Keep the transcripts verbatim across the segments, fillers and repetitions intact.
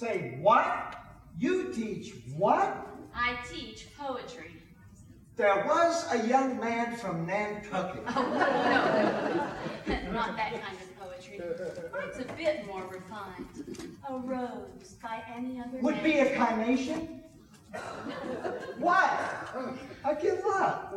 Say what? You teach what? I teach poetry. There was a young man from Nantucket. Oh, no, no. Not that kind of poetry. Mine's a bit more refined. A rose by any other Would name. be a carnation? What? I give up.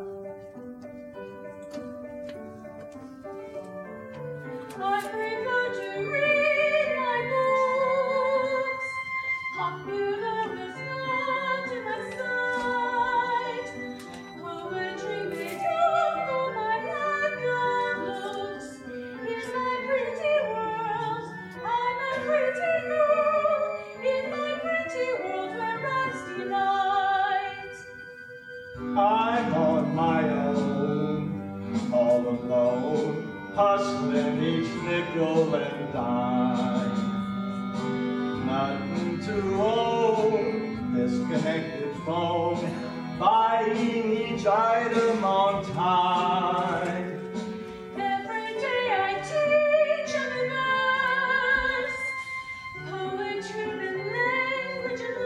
I prefer to read my books. Popular is not in my sight. Poetry may dull my lack of looks. In my pretty world, I'm a pretty girl. In my pretty world where rats delight. I'm on my own, all alone, hustling each nickel and dime. Nothing to own, disconnected phone, buying each item on time. Every day I teach a new verse, poetry the language of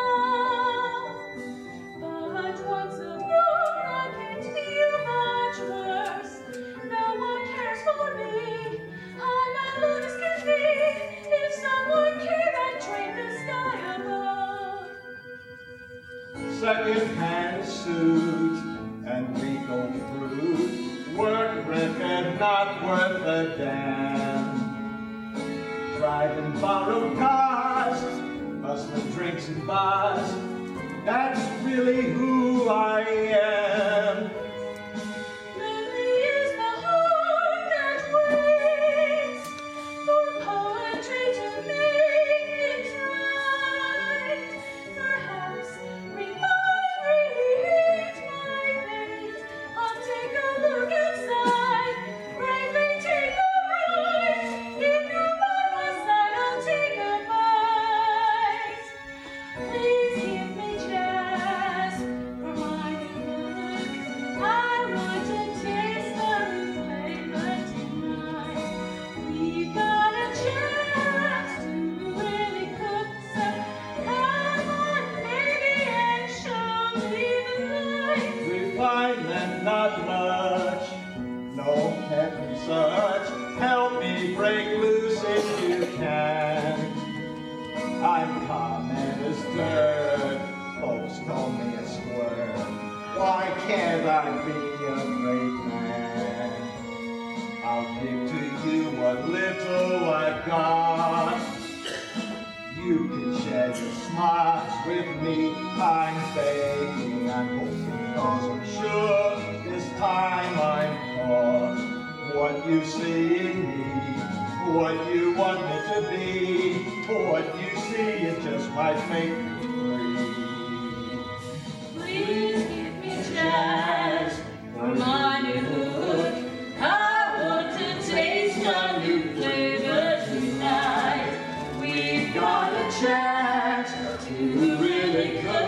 love. But once a moon I can't feel much worse. No one cares for me, I'm alone as can be. If someone cared, I'd trade the sky above. Second-hand suit and legal fruit, work record not worth a damn. Driving borrowed cars, hustling drinks and bars, that's really who I am. Lonely is the heart that waits for poetry to make things right. Perhaps revive, reheat my fate. I'll take a look inside, bravely take a ride. If you're by my side, I'll take a bite. Please give me jazz for my new look. I want to taste the new flavor tonight. We've got a chance to really cook, so come on, baby, and show me the light. Refinement not much, no heaven such, help me break loose if you can. I'm common as dirt, folks call me a squirt. Why can't I be a great man? I'll give to you what little I got. You can share your smiles with me. I'm begging, I'm hoping, cause I'm sure this time I'm caught. What you see in me, what you want me to be, what you see, it just might make me free. Please give me jazz for my new look. I want to taste a new flavor tonight. We've got a chance to really cook.